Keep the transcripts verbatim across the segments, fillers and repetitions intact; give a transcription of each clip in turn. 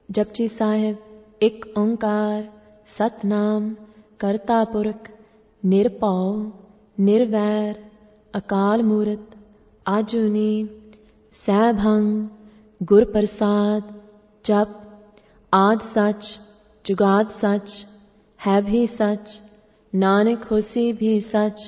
जपजी साहिब एक ओंकार सतनाम करता पुरख निरभौ निर्वैर अकाल मूरत आजुनी सैभंग गुर प्रसाद। जप आद सच जुगाद सच है भी सच नानक होसी भी सच।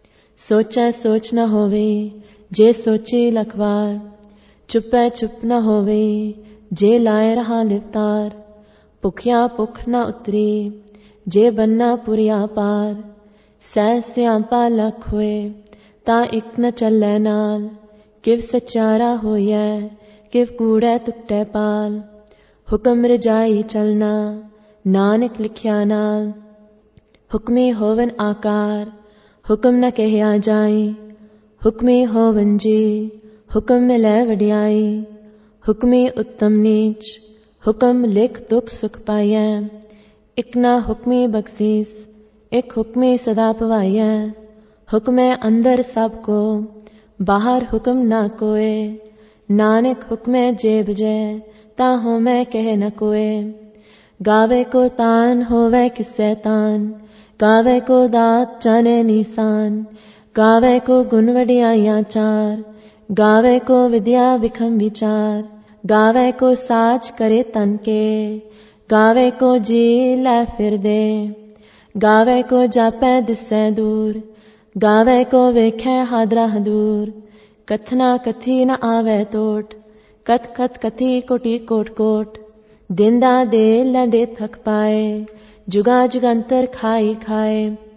सोचै सोच न होवे जे सोचे लखवार चुपै चुप न होवे जे लाए रहा लिवतार। भुखिया भुख न उतरी जे बन्ना पुरिया पार सह स्यांपा लख होए ता इक न चलै नाल। किव सचारा होइए किव कूड़ै टुटै पाल हुक्म रजाई चलना नानक लिखिया नाल। हुक्मी होवन आकार हुक्म न कहया जाई हुक्मी होवन जी हुक्म मिलै वडियाई। हुक्मी उत्तम नीच हुक्म लिख दुख सुख पाइयै इक ना हुक्मी बख्शीस एक हुक्मी सदा पवाइयै। हुक्मै अंदर सब को बाहर हुक्म ना कोए नानक हुक्मै जे बजै ता होमै कह न कोए। गावे को तान होवे किसै तान गावे को दात जाने निशान। गावे को गुण वडियाइयां चार गावे को विद्या विखम विचार। गावे को साज करे तन के गावे को जी लै फिर दे। गावे को जापै दिसै दूर गावे को वेखै हादरा दूर। कथना कथी न आवे टोट कथ कथ कथी कोटि कोट कोट। देंदा दे लैंदे थक पाए जुगा जुगंतर खाई खाए।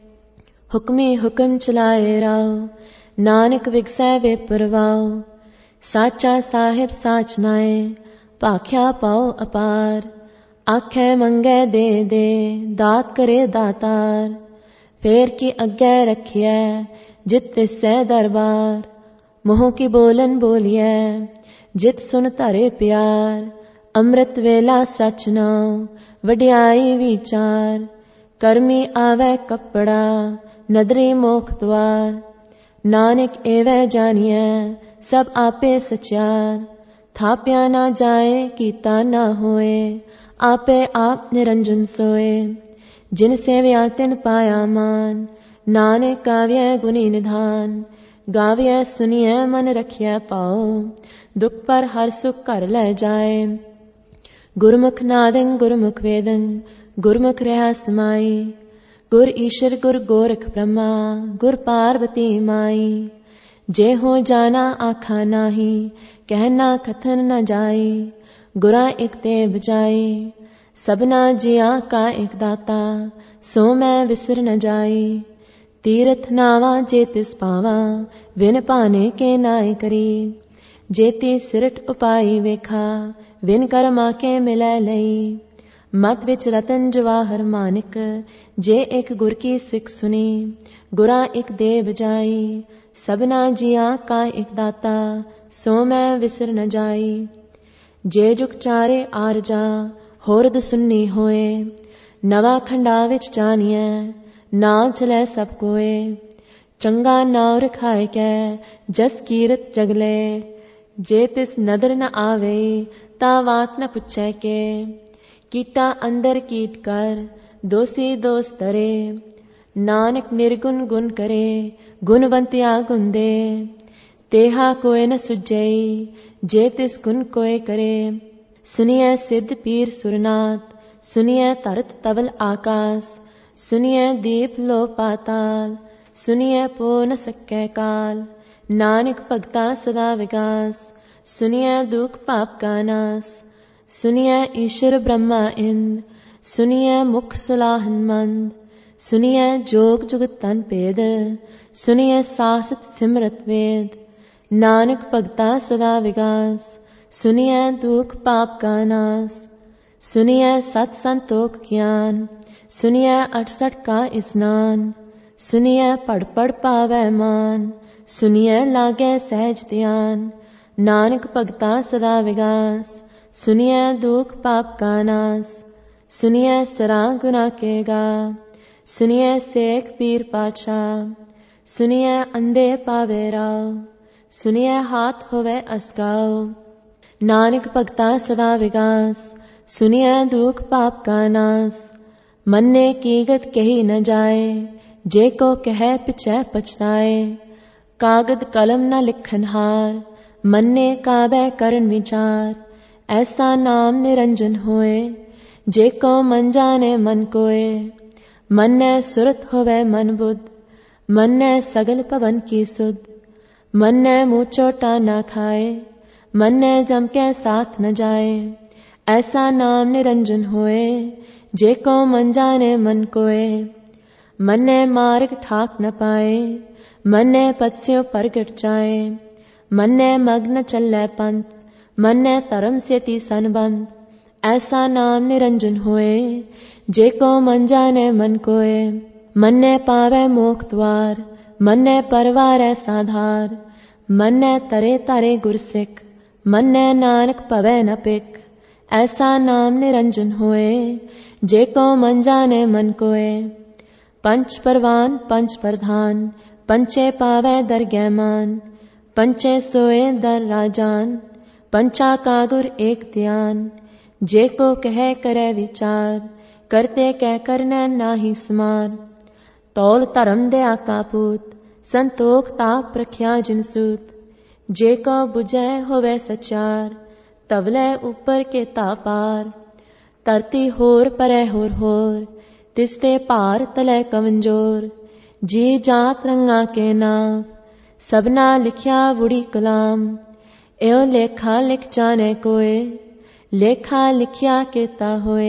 हुक्मी हुक्म चलाए राव नानक विगसै वे परवाओ। साचा साहिब साच नाए भाख्या पाओ अपार। आखे मंगे दे दे दात करे दातार। फेर की अग्गै रखिए जित तिसै दरबार। मोह की बोलन बोलिए जित सुन धरे प्यार। अमृत वेला सच नाव वडियाई विचार। कर्मी आवे कपड़ा नदरी मोख द्वार। नानक एवै जानिए सब आपे सचार। थाप्या ना जाए कीता ना होए आपे आप निरंजन सोए। जिन सेव्या तिन पाया मान नानक गाविया गुनी निधान। गाविया सुनिए मन रखिया पाओ दुख पर हर सुख घर ले जाए। गुरमुख नादं गुरमुख वेदं गुरमुख रहा समाई। गुर ईश्वर गुर गोरख ब्रह्मा गुर पार्वती माई। जे हो जाना आखा नाही कहना कथन न जाई। गुरा एक ते बजाई सबना जिया का एक दाता सो मैं विसर न जाई। तीरथ नावा जे तिस पावा विन पाने के नाय करी। जेती सिरठ उपाई वेखा विन कर्मा के मिलै लई। मत विच रतन जवाहर मानिक जे एक गुर की सिख सुनी। गुरा एक दे बजाई सबना जिया का एक दाता सो मैं विसर न जाई। जे जुग चारे आरजा होरद सुन्नी होए। नवा खंडा विच जानिए नाव चलै सब कोए। चंगा नाव रखाए कै जस कीरत जगले। जे तिस नदर न आवे ता वात न पुछै के। कीटा अंदर कीट कर दोषी दोष तरे। नानक निर्गुण गुण करे गुणवंतिया गुण दे। तेहा कोय न सुझई जे तिस गुण कोय करे। सुनिए सिद्ध पीर सुरनाथ सुनिए धरत तवल आकाश। सुनिए दीप लो पाताल सुनिए पो न सकै काल। नानक भगता सदा विगास सुनिए दुख पाप का नाश। सुनिए ईश्वर ब्रह्मा इंद सुनिए मुख सलाहन मंद। सुनिए जोग जुगत तन भेद सुनिए सासत सिमरत वेद। नानक भगता सदा विगास सुनिए दुख पाप का नाश। सुनिए सत संतोख ज्ञान सुनिए अठसठ का स्नान। सुनिए पढ़ पढ़ पावै मान सुनिए लागे सहज ध्यान। नानक भगता सदा विगास सुनिए दुख पाप का नाश। सुनिए सरा गुना के गा सुनिए सेख पीर पातशाह। सुनिए अंधे पावे राव सुनिए हाथ होवे असगाओ। नानक भगता सदा विगास सुनिया दुख पाप का नास। मन्ने कीगत कही न जाए, जे को कहे पिछै पछताए। कागद कलम न लिखन हार, मन्ने काबे करन विचार। ऐसा नाम निरंजन होए, जे को मन जाने मन कोय। मन्ने सुरत होवे मन बुद्ध, मन्ने सगल पवन की सुध। मन्ने मुँह चोटा न खाए, मन्ने जम के साथ न जाए। ऐसा नाम निरंजन होए, जे को मन जाने मन कोय। मन्ने मार्ग ठाक न पाए, मन्ने पत्स्यों परगट जाए। मन्ने मग्न चलै पंथ, मन्ने धर्म सेती संबंध। ऐसा नाम निरंजन होए, जे को मन जाने मन कोय। मन्ने पावे मोख द्वार, मन्ने परवारै साधार। मन्ने तरे तारे गुरसिख, मन्ने नानक पवै न पिक। ऐसा नाम निरंजन होए, जे को मन जाने मन कोय। पंच परवान पंच प्रधान, पंचे पावै दरगह मान। पंचे सोए दर राजान, पंचा का गुर एक ध्यान। जे को कहे करे विचार, करते कह करने नाही समार। तौल धर्म दया का पूत, संतोख ताप रखिया जिनसूत। जे को बुझे होवे सचार, तवले ऊपर के तापार। धरती होर परै होर होर, तिसते पार तले कमंजोर। जी जात रंगा के नाव, सबना लिखिया बुढ़ी कलाम। एओ लेखा लिख जाने कोय, लेखा लिखिया केता होए।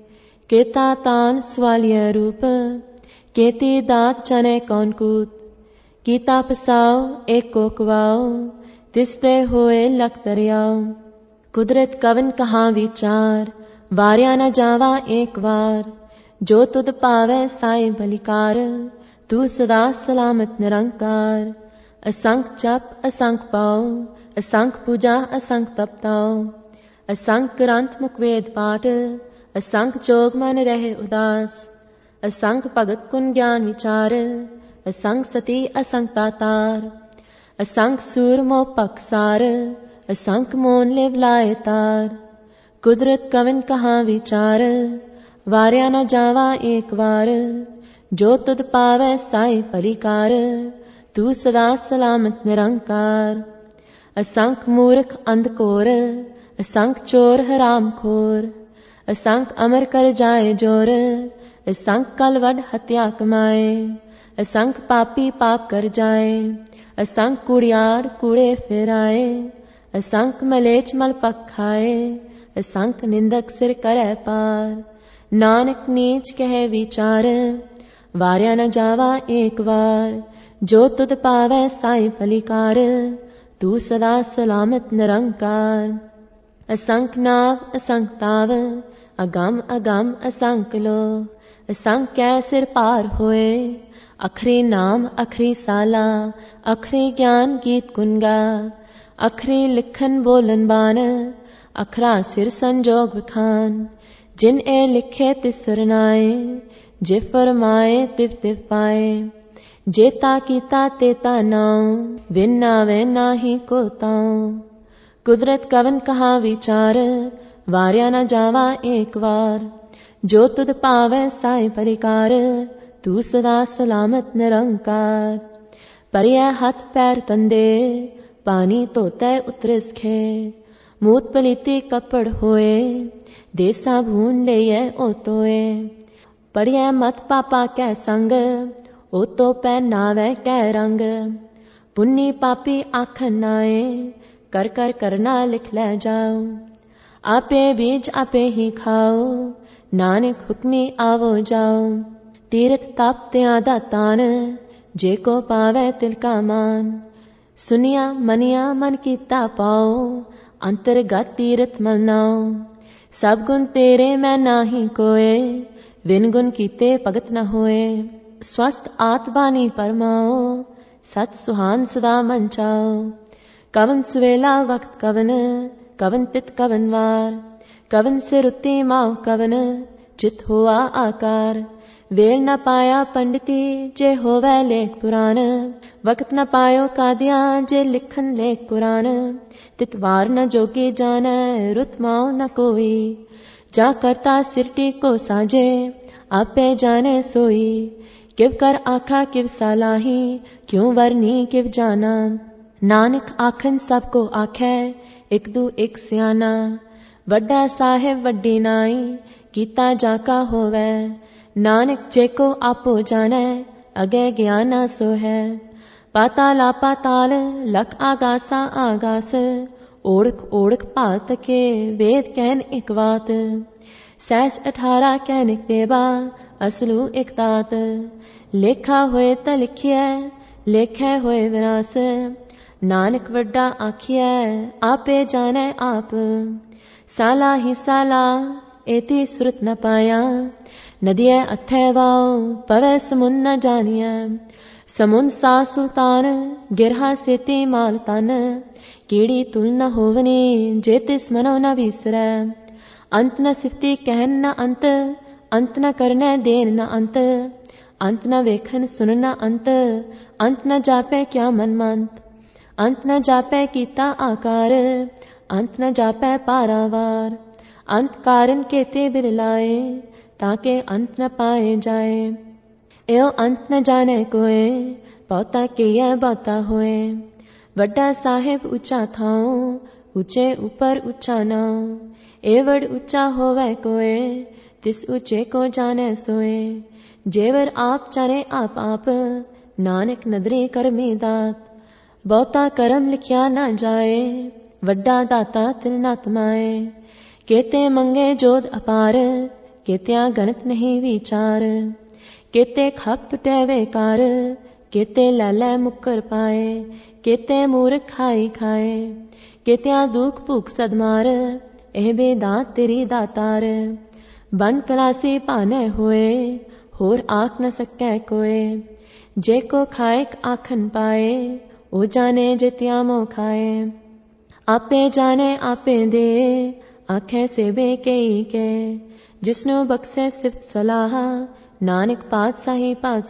केता तान सवालिया रूप, केती दात जाने कौन कूत। कीता पसाओ एक को कवाओ, तिसते होए लख दरियाओ। कुदरत कवन कहाँ विचार, वार्या न जावा एक बार। जो तुद पावे साई बलिकार, तू सदा सलामत निरंकार। असंख जप असंख पाओ, असंख पूजा असंख तपताओ। असंख ग्रंथ मुखवेद पाठ, असंख जोग मन रहे उदास। असंख भगत गुण ज्ञान विचार, असंख सती असंख दातार। असंख सूर मोह पखसार, असंख मोन लिव लाए तार। कुदरत कवन कहाँ विचार, वार्या न जावा एक बार। जो तुद पावै साई भलीकार, तू सदा सलामत निरंकार। असंख मूर्ख अंधकोर, असंख चोर हराम खोर। असंख अमर कर जाए जोर, असंख कल वड हत्या कमाए। असंख पापी पाप कर जाए, असंख कुड़ियार कूड़े फेराए। असंख मलेच मल पक खाए, असंख निंदक सिर करे पार। नानक नीच कहे विचार, वार्या न जावा एक बार। जो तुद पावै साई भलीकार, तू सदा सलामत निरंकार। असंख नाव असंख ताव, अगम अगम असंख लो। असंख कै सिर पार होए, अखरी नाम अखरी साला। अखरी ज्ञान गीत गुनगा, अखरी लिखन बोलन बान। अखरा सिर संजोग विखान, जिन ए लिखे तिस सरनाए। जे फरमाए तिव तिव पाए, जेता कीता तेता नाउ। विन नावे नाही को ताऊ। कुदरत कवन कहाँ विचार, वार्या न जावा एक बार। जो तुद पावै साई परिकार, तू सदा सलामत निरंकार। परिया हथ पैर तंदे, पानी धोते उतरस खे। मूत पलीती कपड़ होए, देसा भून लेये ओतोए। पढ़िया मत पापा कै संग, ओ तो पहनावे कै रंग। पुन्नी पापी आखन नाए, कर कर करना लिख ले जाओ। आपे बीज आपे ही खाओ, नानक हुक्मी आवो जाओ। तीरथ तप त्यादा तान, जे को पावे तिल का मान। सुनिया मनिया मन कीता पाओ, अंतरगत तीरथ मनाओ। सब गुण तेरे मैं नाही कोय, विन गुण कीते भगत न होए। स्वस्थ आत्मानी परमाओ, सत सुहान सदा मन चाओ। कवन सुवेला वक्त कवन, कवन तित कवन वार। कवन से रुती माओ कवन, चित हुआ आकार। वेल न पाया पंडिती, जे होवै लेख पुराण। वक्त न पायो कादिया, जे लिखन लेख कुरान। तित वार न जोगी जानै, रुत माओ न कोई। जा करता सिरटी को साजे आपे जाने सोई। किव कर आखा किव सालाही क्यों वरनी किव जाना। नानक आखन सबको आखै एक दू एक सियाना। वड्डा साहिब वड्डी नाई कीता जाका होवै। नानक जेको आपो जानै अगे ज्ञाना सो है। पाताला पाताल लख आगासा आगास ओढ़क ओढ़क भात के वेद कहन एक बात। सैस अठारह कहनिक देवा असलू एक तात। लेखा होए त लिखिए लेखै होए विनाश। नानक वड्डा आखिए आपे जानै आप। साला ही साला एती सुरत न पाया। नदिया अथै वाओ पवै समुन न जानिया। समुन सा सुल्तान गिरहा सेती माल तन। कीड़ी तुल न होवनी जे तिस मनो न विसरै। अंत न सिफती कहन न अंत अंत न करनै देन न अंत। अंत न वेखन सुन न अंत अंत न जापै क्या मन मंत। अंत न जापै कीता आकार अंत न जापै पारावार। अंत कारण केते बिरलाए ताके अंत न पाए जाए। एओ अंत न जाने कोए बहुता किया बहुता होए। वड्डा साहिब ऊंचा थाओ ऊंचे ऊपर ऊंचा नाओ। एवड़ ऊंचा होवे कोए तिस ऊंचे को जाने सोए। जेवर आप चारे आप आप नानक नदरी करमी दात। बहुता करम लिखिया ना जाए वड्डा दाता तिल ना तमाए। केते मंगे जोध अपार केत्या गणत नहीं विचार। केते खप टुटे बेकार केते लैलै मुक्कर पाए। केते मूर्ख खाई खाए केत्या दुख भूख सदमार। एह बेदात तेरी दातार। बन कलासी पाने होए होर आख न सकै कोए। जे को खाएक आखन पाए ओ जाने जित्या मोह खाए। आपे जाने आपे दे आखे सेबे कई के। जिसनु बख्शे सिफ्त सलाह नानक पातशाही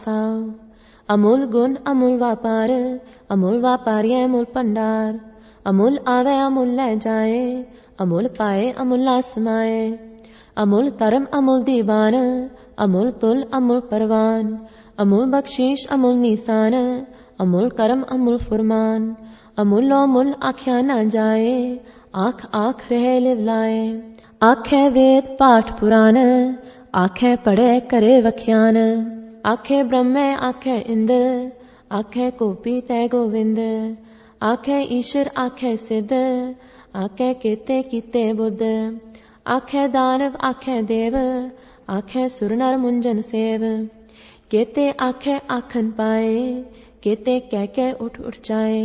पातशाह। अमूल गुण अमूल व्यापार अमूल व्यापारिय अमूल भंडार। अमूल आवे अमूल लै जाए अमूल पाए अमूला समाए। अमूल धर्म अमूल दीवान अमूल तुल अमूल परवान। अमूल बख्शीश अमूल निशान अमूल कर्म अमूल फुरमान। अमूलो मुल आख्या न जाए आख आख रहे लिवलाए। आखे वेद पाठ पुराण आखे पढ़े करे वख्यान। आखे ब्रह्मे आखे इंद्र आखे गोपी तै गोविंद। आखे ईश्वर आखे सिद्ध आखे केते कीते बुद्ध। आखे दानव आखे देव आखे सुर नर मुंजन सेव। केते आखे आखन पाए केते कह के उठ उठ जाए।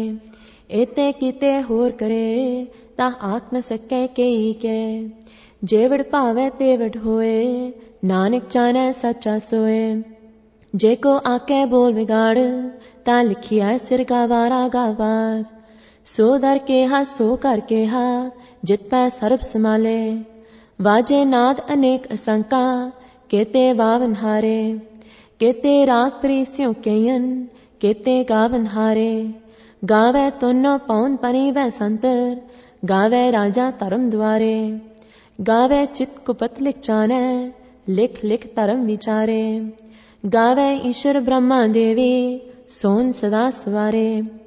एते कीते होर करे ता आख न सकै केई के। जेवड़ भावे तेवड़ होए नानक जाने सच्चा सोए। जेको आके बोल बिगाड़ ता लिखिया सिर गावारा गावार। सो दर केहा सो कर केहा जित पै सर्ब समाले। वाजे नाद अनेक असंका केते वावन हारे। केते राग प्रीस्यों केयन केते गावन हारे। गावे तोनो पौन पनी वै संतर गावे राजा धर्म द्वारे। गावे चित कुपत लिख जाने लिख लिख धर्म विचारे। गावे ईश्वर ब्रह्मा देवी सोन सदा सवारे।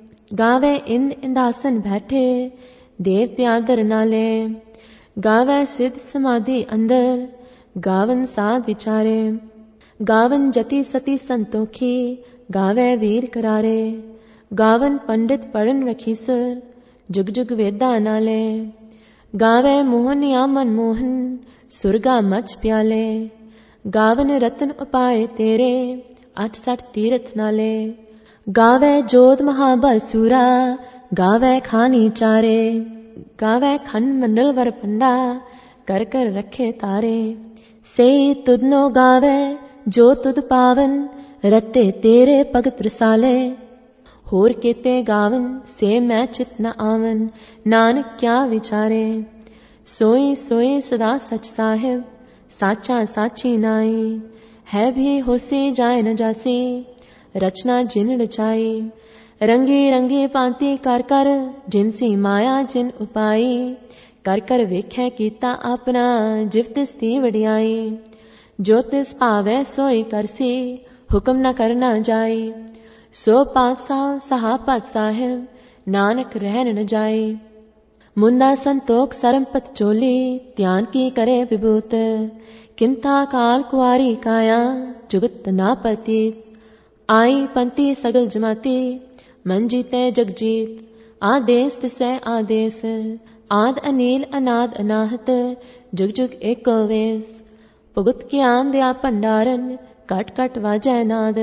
गावे इंद इंदासन बैठे देव त्यादर नाले। गावे सिद्ध समाधि अंदर गावन साध विचारे। गावन जति सती संतोखी गावे वीर करारे। गावन पंडित पढ़न रखीसर जुग जुग वेदा नाले। गावे मोहन या मनमोहन सुरगा मच प्याले। गावन रतन उपाय तेरे अठ सठ तीरथ नाले। गावे जोध महाबल सूरा गावे खानी चारे। गावे खंड मंडल वर पंडा कर कर रखे तारे। से तुदनो गावे जो तुद पावन रते तेरे भगत रसाले। होर केते गावन से मैं चित न आवन नानक क्या विचारे। सोई सोई सदा सच साहिब साचा साची नाई। है भी होसी जाए न जासी रचना जिन रचाई। रंगी रंगी पांति कर कर जिनसी माया जिन उपाई। कर कर वेखै कीता अपना जिव तिस दी वडियाई। जो तिस भावै सोई करसी हुक्म न करना जाई। सो पातशाह सहा पत साहिब नानक रहन न जाई। मुंदा संतोख सरमपत चोली ध्यान की करे विभूत। किंता काल कुआरी काया जुगत ना पतीत। आई पंती सगल जमाती मन जीते जगजीत। आदेश तिसै आदेश आद अनील अनाद अनाहत जुग जुग एको वेस। भुगत ज्ञान दया भंडारन कट कट वाजै नाद।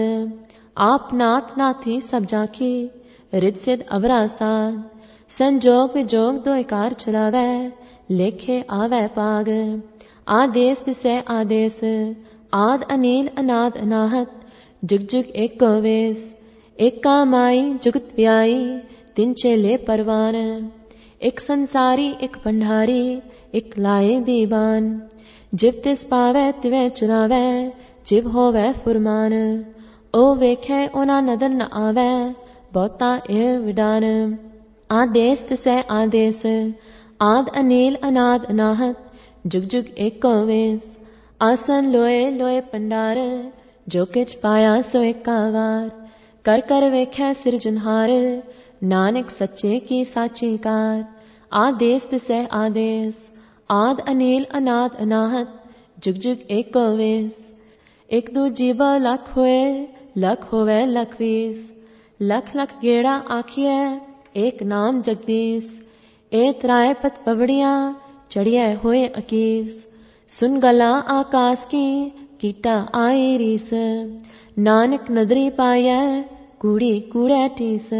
आप नाथ नाथी सब जाखी रिद सिद अवरा साध। संजोग विजोग दो कार चलावै लेखे आवै पाग। आदेश तिसै आदेश आद अनील अनाद अनाहत जुग जुग एको वेस। एका माई जुगत व्याई तिन चेले परवान। एक संसारी एक भंडारी एक लाए दीवान। जिव तिस पावै तिवै चलावै जिव होवै फुरमान। ओ वेखै ओना नदर न आवै बहुता एह विडान। आदेश तिसै आदेश आद अनील अनाद अनाहत जुग जुग एको वेस। आसन लोए लोए भंडार जो किछ पाया सो एका वार। कर कर वेखै सिरजनहार नानक सच्चे की साची कार। आदेश तिसै आदेश आद अनील अनाद अनाहत जुग जुग एको वेस। एक दू जीवा लख होए लख होवे लख वीस। लख लख गेड़ा आखिए एक नाम जगदीश। ए त्राय पत पवड़िया चढ़िए होए अकीस। सुन गला आकाश की कीटा आई रीस। नानक नदरी पायै कूड़ी कूड़ै टीस।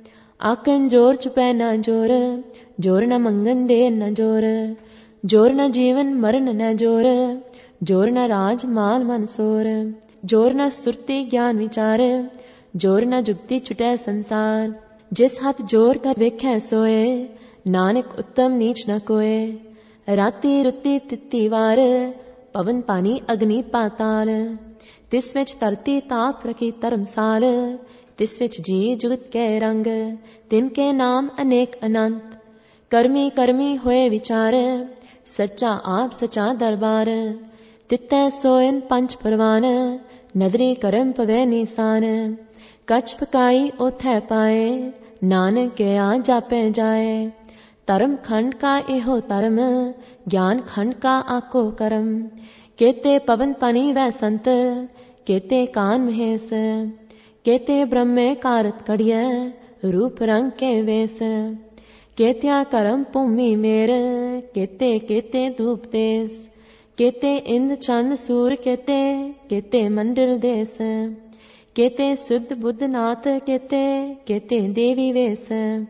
आकन जोर चुपै न जोर जोर न मंगन दे न जोर। जोर न जीवन मरण न जोर जोर न राज माल मनसोर। जोर न सुरती ज्ञान विचार जोर न जुगती छुटै संसार। जिस हथ जोर कर वेखै सोए नानक उत्तम नीच न कोए। राती रुती तित्ती वार पवन पानी अग्नि पाताल। तिस विच धरती ताप रखी धर्मसाल। तिस विच जी जुगत कै रंग तिनके नाम अनेक अनंत। कर्मी कर्मी होए विचार सच्चा आप सचा दरबार। तितै सोयन पंच परवान नदरी करम पवै निसान। कछ पकाई ओथै पाए नानक गया जापै जाए। धर्म खंड का एहो धर्म ज्ञान खंड का आको करम। केते पवन पनी वै संत केते कान महेश। केते ब्रह्मे कारत कड़िय रूप रंग के वेश। केत्या करम भूमि मेर केते केते धूप देश। केते इंद चंद सूर केते केते मंडल देश। केते शुद्ध बुद्ध नाथ केते केते देवी वेश।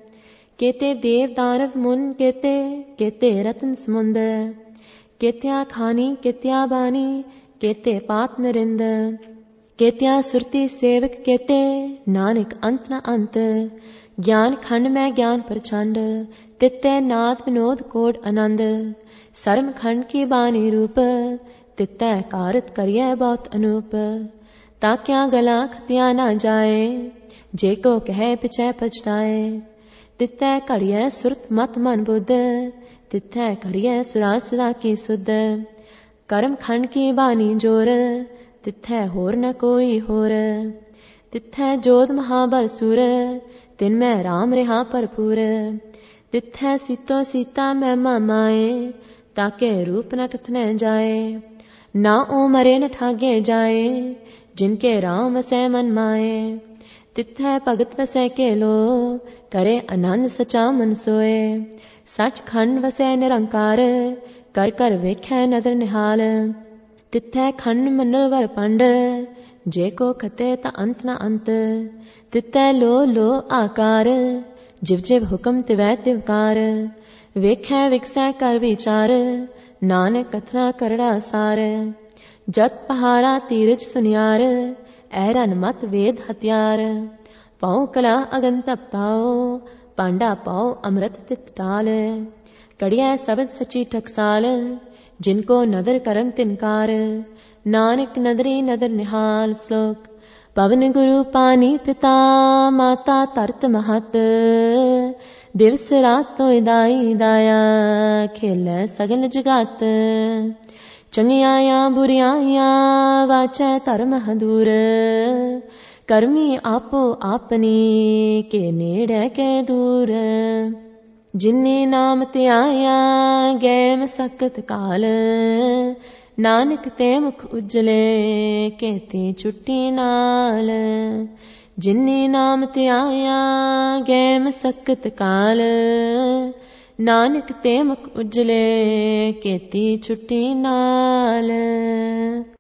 केते देव दानव मुन केते केते रत्न समुंद। केत्या खानी केत्या बानी केते पात नरिंद। केत्या सुरती सेवक केते नानक अंत न अंत। ज्ञान खंड में ज्ञान प्रचंड तित्ते नाद विनोद कोड आनंद। सर्म खंड की बानी रूप तित्ते कारत करिय बहुत अनूप। ताक्या गला खतिया न जाए जे को कहे पिछे पछताए। तित्ते घड़िय सुरत मत मन बुद्ध तित्थे घड़िय सुराज सदा की सुध। कर्म खंड की बानी जोर तित्थे होर न कोई होर। तित्थे जोध महाबल सुर तिन में राम रिहा भरपूर। तित्थे सीतो सीता महिमा माए ताके रूप न कथने जाए। ना ओ मरे न ठागे जाए जिनके राम वसै मन माए। तित्थे भगत वसै के लो करे आनंद सचा मन सोए। सच खंड वसै निरंकार कर कर वेखै नदर निहाल। तित्थे खंड मंडल वर पंड जे को खते ता अंत न अंत। तित्थे लो लो आकार जिव जिव हुक्म तिवै तिवकार। वेखै विकसै कर विचार नानक कथना करड़ा सार। जत पहारा तीरज सुनियार ऐरन मत वेद हथियार। पाओ कला अगन तपताओ पांडा पाओ अमृत तित टाल। कड़िया सबद सची टकसाल जिनको नदर करम तिनकार। नानक नदरी नदर निहाल श्लोक। पवन गुरु पानी पिता माता तरत महत ਦਿਵਸ ਰਾਤ ਤੋਇ ਦਾਈ ਦਾਇਆ ਖੇਲੈ ਸਗਲ ਜਗਤ ਚੰਗਿਆਈਆਂ ਬੁਰਿਆਈਆਂ ਵਾਚੈ ਧਰਮ ਹਦੂਰ ਕਰਮੀ ਆਪੋ ਆਪਣੀ ਕੇ ਨੇੜੇ ਕੇ ਦੂਰ ਜਿਨੇ ਨਾਮ ਧਿਆਇਆ ਗਏ ਮਸਕਤ ਕਾਲ ਨਾਨਕ ਤੇ ਮੁਖ ਉਜਲੇ ਕੇਤੀ ਛੁੱਟੀ ਨਾਲ ਜਿਨੇ ਨਾਮ ਧਿਆਇਆ ਗਏ ਮਸਕਤ ਕਾਲ ਨਾਨਕ ਤੇ ਮੁਖ ਉਜਲੇ ਕੇਤੀ ਛੁੱਟੀ ਨਾਲ।